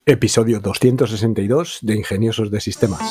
Episodio 262 de Ingeniosos de Sistemas.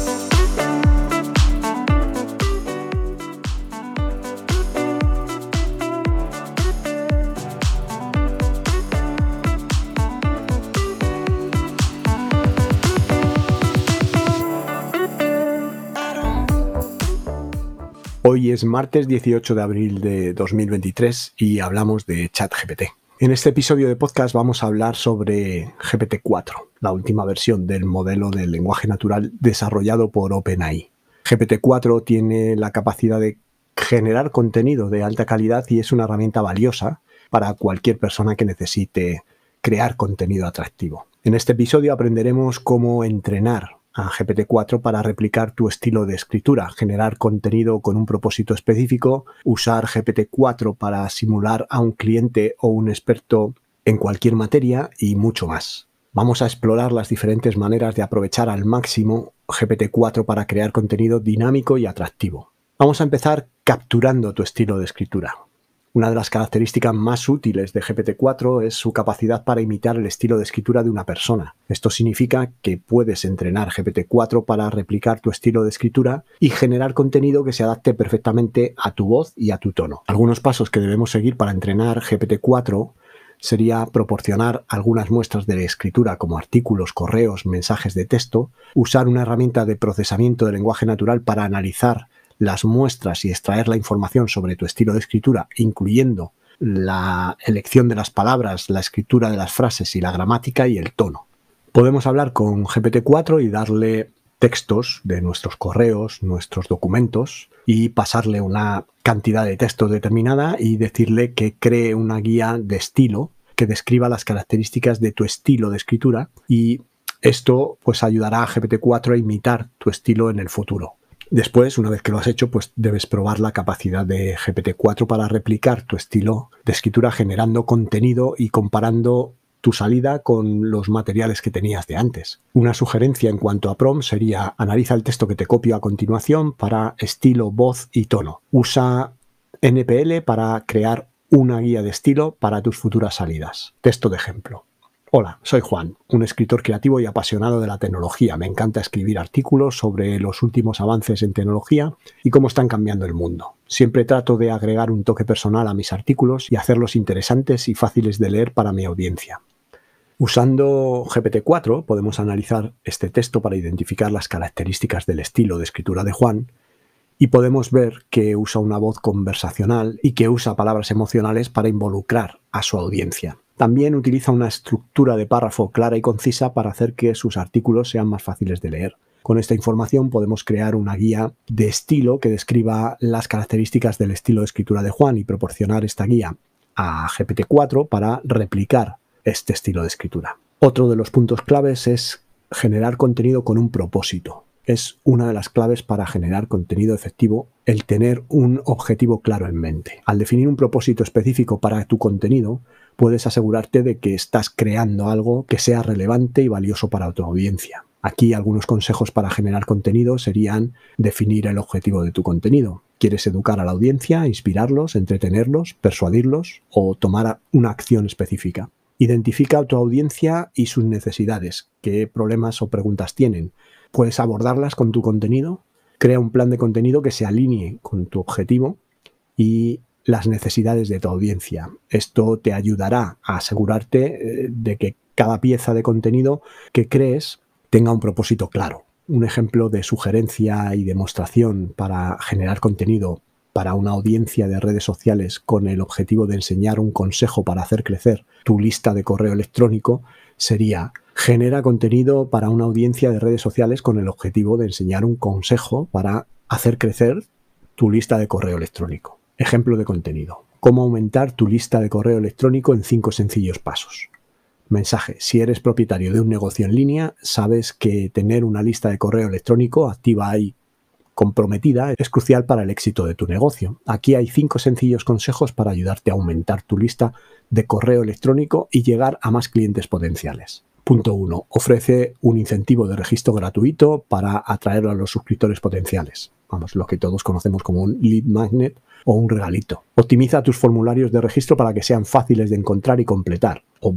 Hoy es martes 18 de abril de 2023 y hablamos de ChatGPT. En este episodio de podcast vamos a hablar sobre GPT-4, la última versión del modelo del lenguaje natural desarrollado por OpenAI. GPT-4 tiene la capacidad de generar contenido de alta calidad y es una herramienta valiosa para cualquier persona que necesite crear contenido atractivo. En este episodio aprenderemos cómo entrenar a GPT-4 para replicar tu estilo de escritura, generar contenido con un propósito específico, usar GPT-4 para simular a un cliente o un experto en cualquier materia y mucho más. Vamos a explorar las diferentes maneras de aprovechar al máximo GPT-4 para crear contenido dinámico y atractivo. Vamos a empezar capturando tu estilo de escritura. Una de las características más útiles de GPT-4 es su capacidad para imitar el estilo de escritura de una persona. Esto significa que puedes entrenar GPT-4 para replicar tu estilo de escritura y generar contenido que se adapte perfectamente a tu voz y a tu tono. Algunos pasos que debemos seguir para entrenar GPT-4 sería proporcionar algunas muestras de escritura como artículos, correos, mensajes de texto, usar una herramienta de procesamiento de lenguaje natural para analizar las muestras y extraer la información sobre tu estilo de escritura, incluyendo la elección de las palabras, la escritura de las frases y la gramática y el tono. Podemos hablar con GPT-4 y darle textos de nuestros correos, nuestros documentos y pasarle una cantidad de texto determinada y decirle que cree una guía de estilo que describa las características de tu estilo de escritura y esto pues ayudará a GPT-4 a imitar tu estilo en el futuro. Después, una vez que lo has hecho, pues debes probar la capacidad de GPT-4 para replicar tu estilo de escritura generando contenido y comparando tu salida con los materiales que tenías de antes. Una sugerencia en cuanto a prompt sería: analiza el texto que te copio a continuación para estilo, voz y tono. Usa NPL para crear una guía de estilo para tus futuras salidas. Texto de ejemplo. Hola, soy Juan, un escritor creativo y apasionado de la tecnología. Me encanta escribir artículos sobre los últimos avances en tecnología y cómo están cambiando el mundo. Siempre trato de agregar un toque personal a mis artículos y hacerlos interesantes y fáciles de leer para mi audiencia. Usando GPT-4 podemos analizar este texto para identificar las características del estilo de escritura de Juan y podemos ver que usa una voz conversacional y que usa palabras emocionales para involucrar a su audiencia. También utiliza una estructura de párrafo clara y concisa para hacer que sus artículos sean más fáciles de leer. Con esta información podemos crear una guía de estilo que describa las características del estilo de escritura de Juan y proporcionar esta guía a GPT-4 para replicar este estilo de escritura. Otro de los puntos claves es generar contenido con un propósito. Es una de las claves para generar contenido efectivo el tener un objetivo claro en mente. Al definir un propósito específico para tu contenido, puedes asegurarte de que estás creando algo que sea relevante y valioso para tu audiencia. Aquí algunos consejos para generar contenido serían definir el objetivo de tu contenido. ¿Quieres educar a la audiencia, inspirarlos, entretenerlos, persuadirlos o tomar una acción específica? Identifica a tu audiencia y sus necesidades. ¿Qué problemas o preguntas tienen? Puedes abordarlas con tu contenido. Crea un plan de contenido que se alinee con tu objetivo y las necesidades de tu audiencia. Esto te ayudará a asegurarte de que cada pieza de contenido que crees tenga un propósito claro. Un ejemplo de sugerencia y demostración para generar contenido para una audiencia de redes sociales con el objetivo de enseñar un consejo para hacer crecer tu lista de correo electrónico sería: genera contenido para una audiencia de redes sociales con el objetivo de enseñar un consejo para hacer crecer tu lista de correo electrónico. Ejemplo de contenido: cómo aumentar tu lista de correo electrónico en 5 sencillos pasos. Mensaje: si eres propietario de un negocio en línea, sabes que tener una lista de correo electrónico activa y comprometida es crucial para el éxito de tu negocio. Aquí hay 5 sencillos consejos para ayudarte a aumentar tu lista de correo electrónico y llegar a más clientes potenciales. Punto 1. Ofrece un incentivo de registro gratuito para atraer a los suscriptores potenciales. Vamos, lo que todos conocemos como un lead magnet o un regalito. Optimiza tus formularios de registro para que sean fáciles de encontrar y completar. Obvio.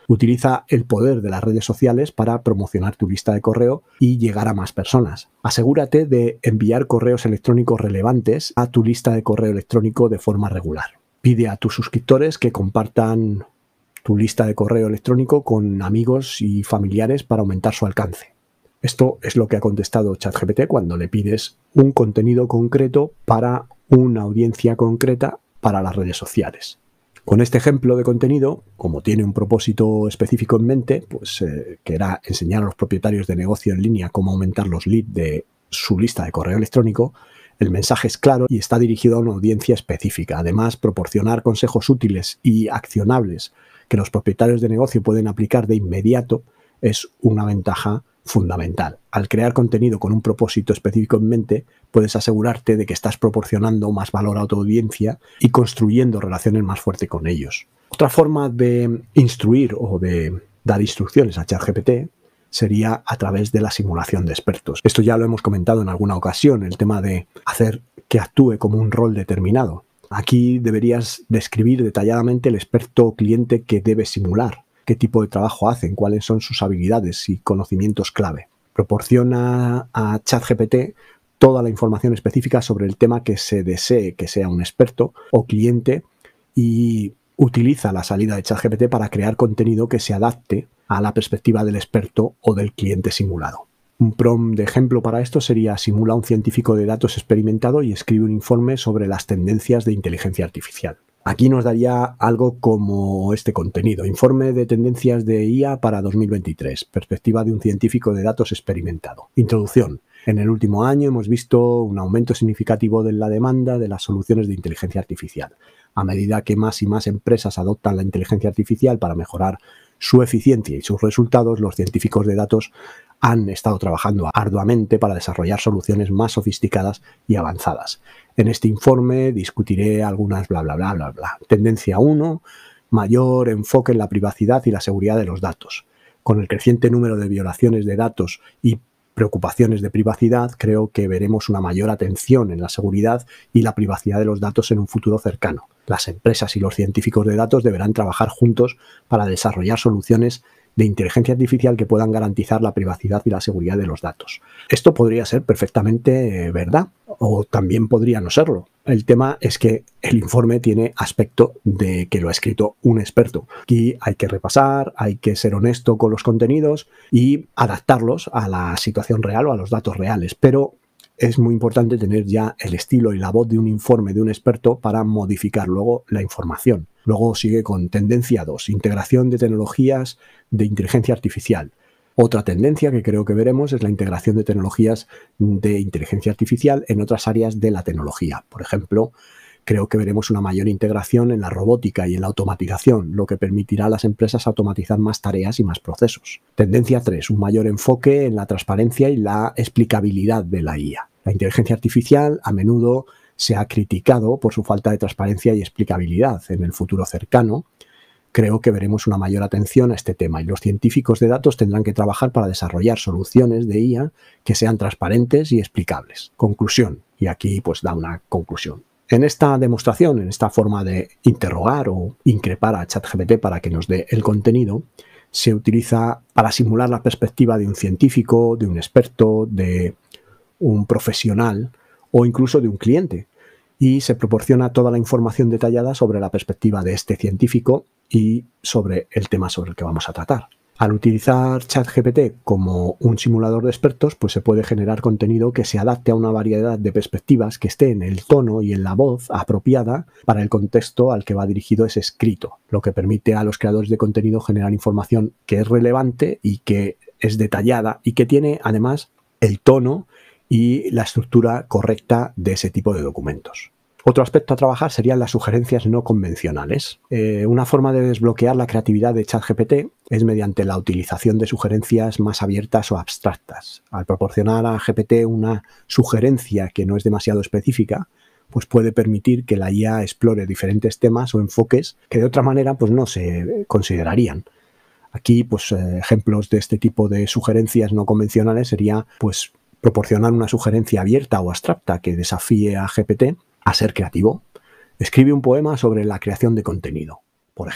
Utiliza el poder de las redes sociales para promocionar tu lista de correo y llegar a más personas. Asegúrate de enviar correos electrónicos relevantes a tu lista de correo electrónico de forma regular. Pide a tus suscriptores que compartan tu lista de correo electrónico con amigos y familiares para aumentar su alcance. Esto es lo que ha contestado ChatGPT cuando le pides un contenido concreto para una audiencia concreta para las redes sociales. Con este ejemplo de contenido, como tiene un propósito específico en mente, que era enseñar a los propietarios de negocio en línea cómo aumentar los leads de su lista de correo electrónico, el mensaje es claro y está dirigido a una audiencia específica. Además, proporcionar consejos útiles y accionables que los propietarios de negocio pueden aplicar de inmediato es una ventaja fundamental. Al crear contenido con un propósito específico en mente, puedes asegurarte de que estás proporcionando más valor a tu audiencia y construyendo relaciones más fuertes con ellos. Otra forma de instruir o de dar instrucciones a ChatGPT sería a través de la simulación de expertos. Esto ya lo hemos comentado en alguna ocasión, el tema de hacer que actúe como un rol determinado. Aquí deberías describir detalladamente el experto o cliente que debes simular, qué tipo de trabajo hacen, cuáles son sus habilidades y conocimientos clave. Proporciona a ChatGPT toda la información específica sobre el tema que se desee que sea un experto o cliente y utiliza la salida de ChatGPT para crear contenido que se adapte a la perspectiva del experto o del cliente simulado. Un prompt de ejemplo para esto sería: simula a un científico de datos experimentado y escribe un informe sobre las tendencias de inteligencia artificial. Aquí nos daría algo como este contenido: informe de tendencias de IA para 2023, perspectiva de un científico de datos experimentado. Introducción. En el último año hemos visto un aumento significativo de la demanda de las soluciones de inteligencia artificial. A medida que más y más empresas adoptan la inteligencia artificial para mejorar su eficiencia y sus resultados, los científicos de datos han estado trabajando arduamente para desarrollar soluciones más sofisticadas y avanzadas. En este informe discutiré algunas bla, bla, bla, bla, bla. Tendencia 1, mayor enfoque en la privacidad y la seguridad de los datos. Con el creciente número de violaciones de datos y preocupaciones de privacidad, creo que veremos una mayor atención en la seguridad y la privacidad de los datos en un futuro cercano. Las empresas y los científicos de datos deberán trabajar juntos para desarrollar soluciones de inteligencia artificial que puedan garantizar la privacidad y la seguridad de los datos. Esto podría ser perfectamente verdad, o también podría no serlo. El tema es que el informe tiene aspecto de que lo ha escrito un experto. Aquí hay que repasar, hay que ser honesto con los contenidos y adaptarlos a la situación real o a los datos reales, pero es muy importante tener ya el estilo y la voz de un informe de un experto para modificar luego la información. Luego sigue con tendencia 2, integración de tecnologías de inteligencia artificial. Otra tendencia que creo que veremos es la integración de tecnologías de inteligencia artificial en otras áreas de la tecnología. Por ejemplo, creo que veremos una mayor integración en la robótica y en la automatización, lo que permitirá a las empresas automatizar más tareas y más procesos. Tendencia 3, un mayor enfoque en la transparencia y la explicabilidad de la IA. La inteligencia artificial a menudo se ha criticado por su falta de transparencia y explicabilidad. En el futuro cercano, creo que veremos una mayor atención a este tema y los científicos de datos tendrán que trabajar para desarrollar soluciones de IA que sean transparentes y explicables. Conclusión, y aquí pues da una conclusión. En esta demostración, en esta forma de interrogar o increpar a ChatGPT para que nos dé el contenido, se utiliza para simular la perspectiva de un científico, de un experto, de un profesional o incluso de un cliente. Y se proporciona toda la información detallada sobre la perspectiva de este científico y sobre el tema sobre el que vamos a tratar. Al utilizar ChatGPT como un simulador de expertos, pues se puede generar contenido que se adapte a una variedad de perspectivas que esté en el tono y en la voz apropiada para el contexto al que va dirigido ese escrito, lo que permite a los creadores de contenido generar información que es relevante y que es detallada y que tiene además el tono y la estructura correcta de ese tipo de documentos. Otro aspecto a trabajar serían las sugerencias no convencionales. Una forma de desbloquear la creatividad de ChatGPT es mediante la utilización de sugerencias más abiertas o abstractas. Al proporcionar a GPT una sugerencia que no es demasiado específica, pues puede permitir que la IA explore diferentes temas o enfoques que de otra manera pues no se considerarían. Aquí, pues ejemplos de este tipo de sugerencias no convencionales sería pues proporcionar una sugerencia abierta o abstracta que desafíe a GPT a ser creativo. Escribe un poema sobre la creación de contenido, por ejemplo.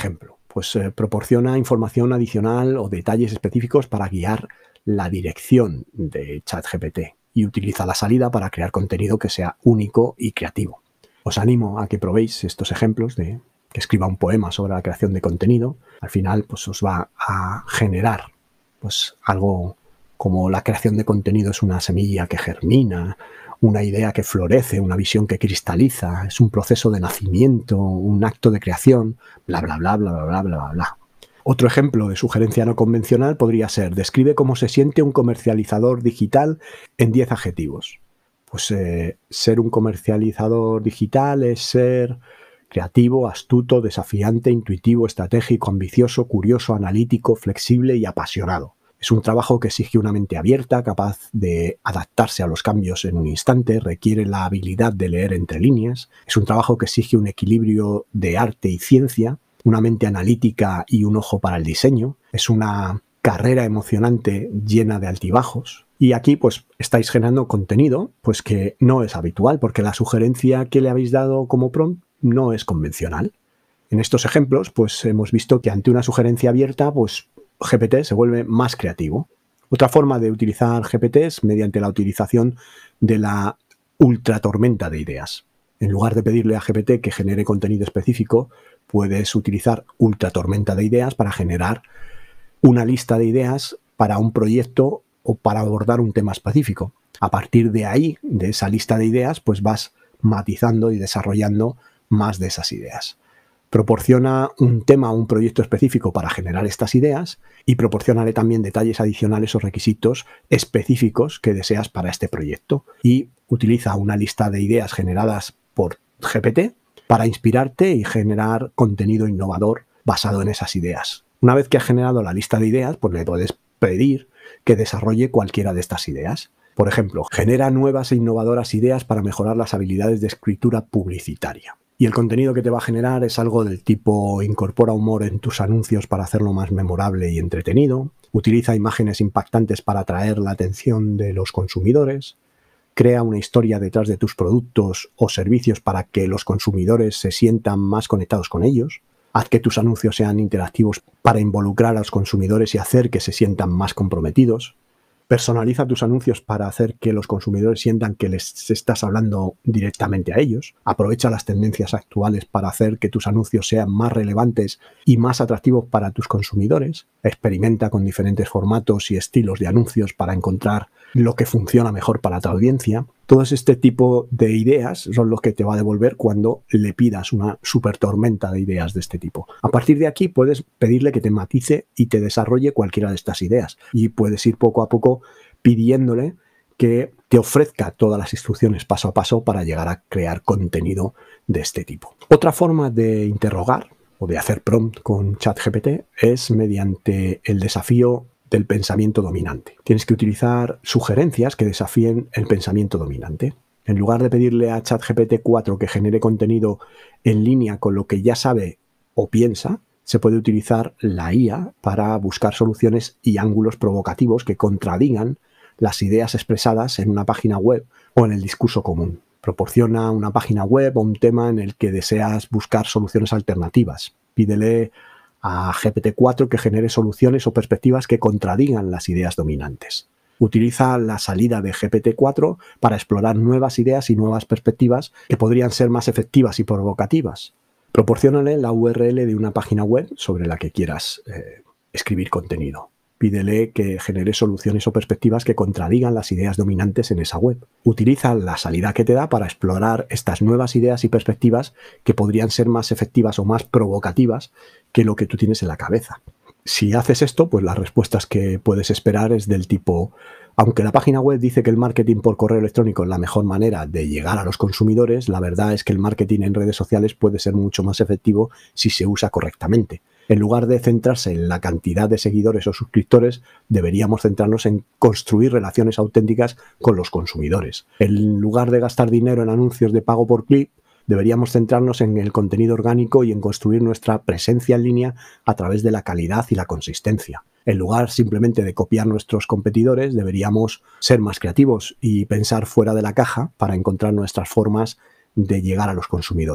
pues proporciona información adicional o detalles específicos para guiar la dirección de ChatGPT y utiliza la salida para crear contenido que sea único y creativo. Os animo a que probéis estos ejemplos de que escriba un poema sobre la creación de contenido. Al final, pues os va a generar pues algo como la creación de contenido es una semilla que germina, una idea que florece, una visión que cristaliza, es un proceso de nacimiento, un acto de creación, bla, bla, bla, bla, bla, bla, bla, bla. Otro ejemplo de sugerencia no convencional podría ser: describe cómo se siente un comercializador digital en 10 adjetivos. Pues ser un comercializador digital es ser creativo, astuto, desafiante, intuitivo, estratégico, ambicioso, curioso, analítico, flexible y apasionado. Es un trabajo que exige una mente abierta, capaz de adaptarse a los cambios en un instante, requiere la habilidad de leer entre líneas. Es un trabajo que exige un equilibrio de arte y ciencia, una mente analítica y un ojo para el diseño. Es una carrera emocionante llena de altibajos. Y aquí pues estáis generando contenido pues que no es habitual, porque la sugerencia que le habéis dado como prompt no es convencional. En estos ejemplos pues hemos visto que ante una sugerencia abierta pues GPT se vuelve más creativo. Otra forma de utilizar GPT es mediante la utilización de la ultratormenta de ideas. En lugar de pedirle a GPT que genere contenido específico, puedes utilizar ultratormenta de ideas para generar una lista de ideas para un proyecto o para abordar un tema específico. A partir de ahí, de esa lista de ideas, pues vas matizando y desarrollando más de esas ideas. Proporciona un tema o un proyecto específico para generar estas ideas y proporcionaré también detalles adicionales o requisitos específicos que deseas para este proyecto. Y utiliza una lista de ideas generadas por GPT para inspirarte y generar contenido innovador basado en esas ideas. Una vez que has generado la lista de ideas, pues le puedes pedir que desarrolle cualquiera de estas ideas. Por ejemplo, genera nuevas e innovadoras ideas para mejorar las habilidades de escritura publicitaria. Y el contenido que te va a generar es algo del tipo: incorpora humor en tus anuncios para hacerlo más memorable y entretenido, utiliza imágenes impactantes para atraer la atención de los consumidores, crea una historia detrás de tus productos o servicios para que los consumidores se sientan más conectados con ellos, haz que tus anuncios sean interactivos para involucrar a los consumidores y hacer que se sientan más comprometidos. Personaliza tus anuncios para hacer que los consumidores sientan que les estás hablando directamente a ellos. Aprovecha las tendencias actuales para hacer que tus anuncios sean más relevantes y más atractivos para tus consumidores. Experimenta con diferentes formatos y estilos de anuncios para encontrar lo que funciona mejor para tu audiencia. Todo este tipo de ideas son los que te va a devolver cuando le pidas una super tormenta de ideas de este tipo. A partir de aquí puedes pedirle que te matice y te desarrolle cualquiera de estas ideas, y puedes ir poco a poco pidiéndole que te ofrezca todas las instrucciones paso a paso para llegar a crear contenido de este tipo. Otra forma de interrogar o de hacer prompt con ChatGPT es mediante el desafío del pensamiento dominante. Tienes que utilizar sugerencias que desafíen el pensamiento dominante. En lugar de pedirle a ChatGPT 4 que genere contenido en línea con lo que ya sabe o piensa, se puede utilizar la IA para buscar soluciones y ángulos provocativos que contradigan las ideas expresadas en una página web o en el discurso común. Proporciona una página web o un tema en el que deseas buscar soluciones alternativas. Pídele a GPT-4 que genere soluciones o perspectivas que contradigan las ideas dominantes. Utiliza la salida de GPT-4 para explorar nuevas ideas y nuevas perspectivas que podrían ser más efectivas y provocativas. Proporciónale la URL de una página web sobre la que quieras escribir contenido. Pídele que genere soluciones o perspectivas que contradigan las ideas dominantes en esa web. Utiliza la salida que te da para explorar estas nuevas ideas y perspectivas que podrían ser más efectivas o más provocativas que lo que tú tienes en la cabeza. Si haces esto, pues las respuestas que puedes esperar es del tipo: aunque la página web dice que el marketing por correo electrónico es la mejor manera de llegar a los consumidores, la verdad es que el marketing en redes sociales puede ser mucho más efectivo si se usa correctamente. En lugar de centrarse en la cantidad de seguidores o suscriptores, deberíamos centrarnos en construir relaciones auténticas con los consumidores. En lugar de gastar dinero en anuncios de pago por clic, deberíamos centrarnos en el contenido orgánico y en construir nuestra presencia en línea a través de la calidad y la consistencia. En lugar simplemente de copiar nuestros competidores, deberíamos ser más creativos y pensar fuera de la caja para encontrar nuestras formas de llegar a los consumidores.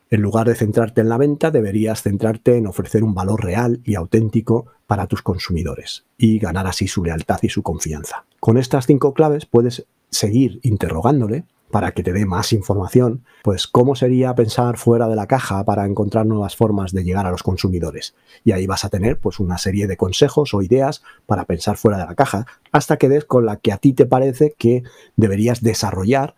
En lugar de centrarte en la venta, deberías centrarte en ofrecer un valor real y auténtico para tus consumidores y ganar así su lealtad y su confianza. Con estas 5 claves puedes seguir interrogándole para que te dé más información, pues cómo sería pensar fuera de la caja para encontrar nuevas formas de llegar a los consumidores. Y ahí vas a tener pues una serie de consejos o ideas para pensar fuera de la caja, hasta que des con la que a ti te parece que deberías desarrollar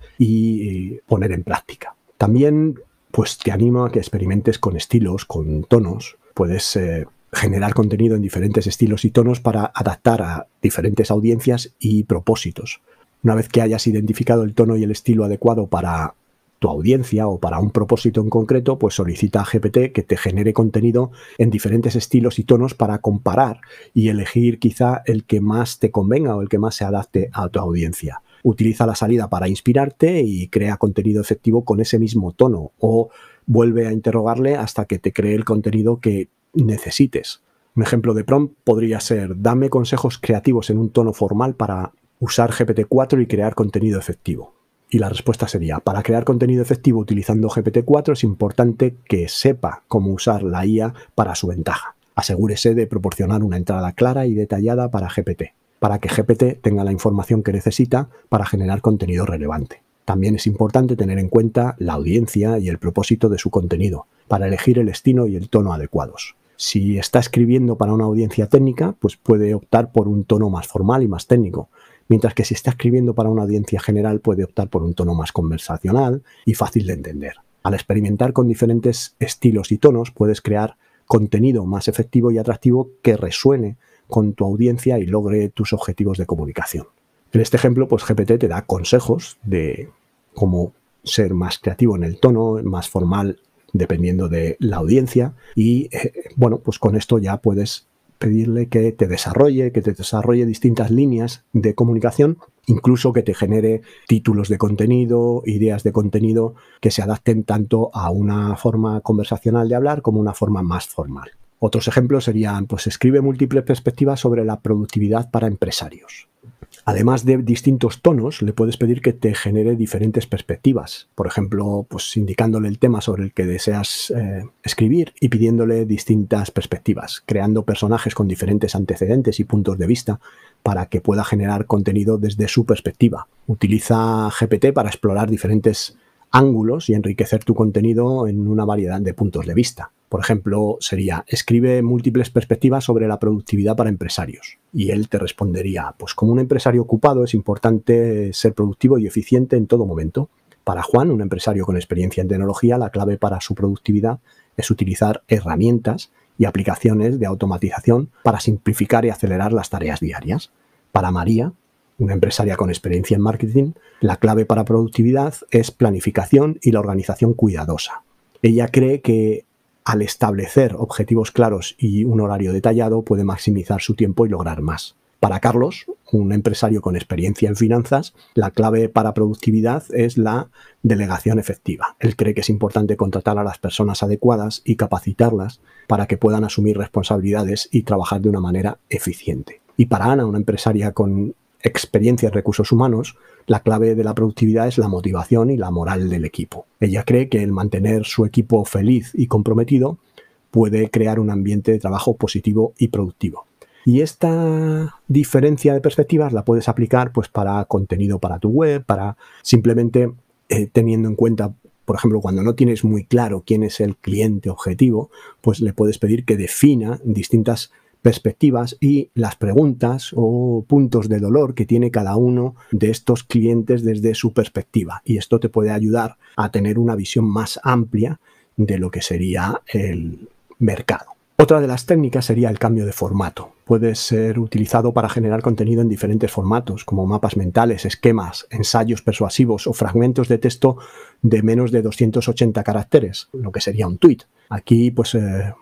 y poner en práctica. También pues te animo a que experimentes con estilos, con tonos. Puedes generar contenido en diferentes estilos y tonos para adaptar a diferentes audiencias y propósitos. Una vez que hayas identificado el tono y el estilo adecuado para tu audiencia o para un propósito en concreto, pues solicita a GPT que te genere contenido en diferentes estilos y tonos para comparar y elegir quizá el que más te convenga o el que más se adapte a tu audiencia. Utiliza la salida para inspirarte y crea contenido efectivo con ese mismo tono, o vuelve a interrogarle hasta que te cree el contenido que necesites. Un ejemplo de prompt podría ser: dame consejos creativos en un tono formal para usar GPT-4 y crear contenido efectivo. Y la respuesta sería: para crear contenido efectivo utilizando GPT-4 es importante que sepa cómo usar la IA para su ventaja. Asegúrese de proporcionar una entrada clara y detallada para GPT, para que GPT tenga la información que necesita para generar contenido relevante. También es importante tener en cuenta la audiencia y el propósito de su contenido, para elegir el estilo y el tono adecuados. Si está escribiendo para una audiencia técnica, pues puede optar por un tono más formal y más técnico, mientras que si está escribiendo para una audiencia general puede optar por un tono más conversacional y fácil de entender. Al experimentar con diferentes estilos y tonos, puedes crear contenido más efectivo y atractivo que resuene con tu audiencia y logre tus objetivos de comunicación. En este ejemplo, pues GPT te da consejos de cómo ser más creativo en el tono, más formal dependiendo de la audiencia, y bueno, pues con esto ya puedes pedirle que te desarrolle distintas líneas de comunicación, incluso que te genere títulos de contenido, ideas de contenido que se adapten tanto a una forma conversacional de hablar como una forma más formal. Otros ejemplos serían: pues escribe múltiples perspectivas sobre la productividad para empresarios. Además de distintos tonos, le puedes pedir que te genere diferentes perspectivas. Por ejemplo, pues indicándole el tema sobre el que deseas escribir y pidiéndole distintas perspectivas, creando personajes con diferentes antecedentes y puntos de vista para que pueda generar contenido desde su perspectiva. Utiliza GPT para explorar diferentes ángulos y enriquecer tu contenido en una variedad de puntos de vista. Por ejemplo, sería: escribe múltiples perspectivas sobre la productividad para empresarios. Y él te respondería: pues como un empresario ocupado es importante ser productivo y eficiente en todo momento. Para Juan, un empresario con experiencia en tecnología, la clave para su productividad es utilizar herramientas y aplicaciones de automatización para simplificar y acelerar las tareas diarias. Para María, una empresaria con experiencia en marketing, la clave para productividad es planificación y la organización cuidadosa. Ella cree que al establecer objetivos claros y un horario detallado puede maximizar su tiempo y lograr más. Para Carlos, un empresario con experiencia en finanzas, la clave para productividad es la delegación efectiva. Él cree que es importante contratar a las personas adecuadas y capacitarlas para que puedan asumir responsabilidades y trabajar de una manera eficiente. Y para Ana, una empresaria con experiencia en recursos humanos, la clave de la productividad es la motivación y la moral del equipo. Ella cree que el mantener su equipo feliz y comprometido puede crear un ambiente de trabajo positivo y productivo. Y esta diferencia de perspectivas la puedes aplicar pues para contenido para tu web, para simplemente teniendo en cuenta, por ejemplo, cuando no tienes muy claro quién es el cliente objetivo, pues le puedes pedir que defina distintas perspectivas y las preguntas o puntos de dolor que tiene cada uno de estos clientes desde su perspectiva. Y esto te puede ayudar a tener una visión más amplia de lo que sería el mercado. Otra de las técnicas sería el cambio de formato. Puede ser utilizado para generar contenido en diferentes formatos, como mapas mentales, esquemas, ensayos persuasivos o fragmentos de texto de menos de 280 caracteres, lo que sería un tweet. Aquí, pues,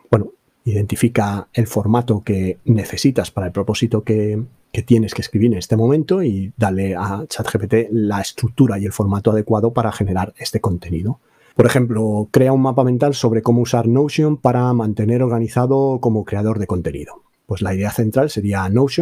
identifica el formato que necesitas para el propósito que tienes que escribir en este momento y dale a ChatGPT la estructura y el formato adecuado para generar este contenido. Por ejemplo, crea un mapa mental sobre cómo usar Notion para mantener organizado como creador de contenido. Pues la idea central sería Notion,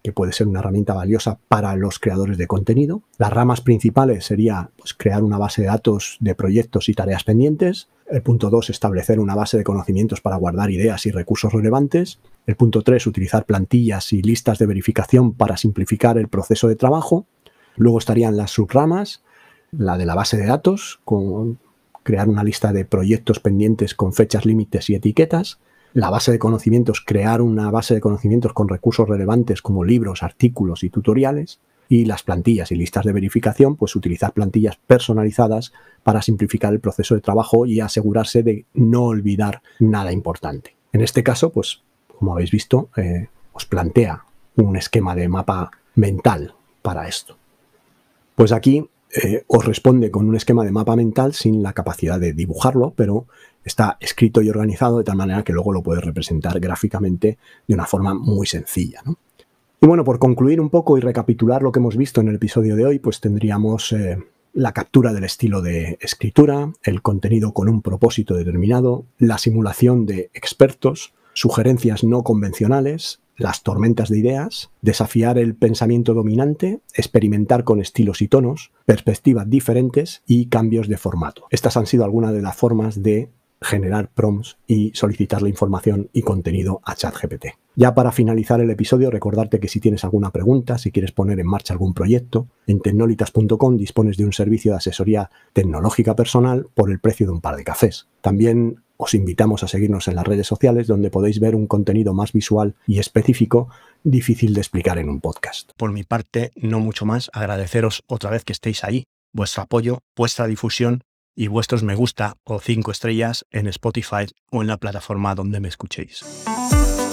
que puede ser una herramienta valiosa para los creadores de contenido. Las ramas principales sería pues, crear una base de datos de proyectos y tareas pendientes. El punto 2, establecer una base de conocimientos para guardar ideas y recursos relevantes. El punto 3, utilizar plantillas y listas de verificación para simplificar el proceso de trabajo. Luego estarían las subramas, la de la base de datos, con crear una lista de proyectos pendientes con fechas límites y etiquetas. La base de conocimientos, crear una base de conocimientos con recursos relevantes como libros, artículos y tutoriales. Y las plantillas y listas de verificación, pues utilizar plantillas personalizadas para simplificar el proceso de trabajo y asegurarse de no olvidar nada importante. En este caso, pues como habéis visto, os plantea un esquema de mapa mental para esto. Pues aquí os responde con un esquema de mapa mental sin la capacidad de dibujarlo, pero está escrito y organizado de tal manera que luego lo puedes representar gráficamente de una forma muy sencilla, ¿no? Y bueno, por concluir un poco y recapitular lo que hemos visto en el episodio de hoy, pues tendríamos la captura del estilo de escritura, el contenido con un propósito determinado, la simulación de expertos, sugerencias no convencionales, las tormentas de ideas, desafiar el pensamiento dominante, experimentar con estilos y tonos, perspectivas diferentes y cambios de formato. Estas han sido algunas de las formas de generar prompts y solicitar la información y contenido a ChatGPT. Ya para finalizar el episodio, recordarte que si tienes alguna pregunta, si quieres poner en marcha algún proyecto, en tecnolitas.com dispones de un servicio de asesoría tecnológica personal por el precio de un par de cafés. También os invitamos a seguirnos en las redes sociales, donde podéis ver un contenido más visual y específico, difícil de explicar en un podcast. Por mi parte, no mucho más, agradeceros otra vez que estéis ahí, vuestro apoyo, vuestra difusión y vuestros me gusta o 5 estrellas en Spotify o en la plataforma donde me escuchéis.